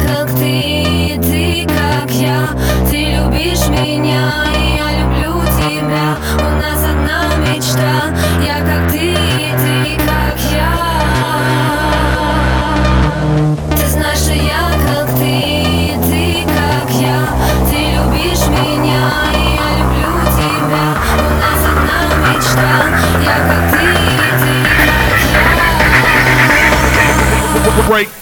как ты как я. Ты любишь меня, и я люблю тебя. У нас одна мечта. Я как ты как я. Ты знаешь, что я как ты как я. Ты любишь меня, и я люблю тебя. У нас одна мечта. Я как ты как я. Break.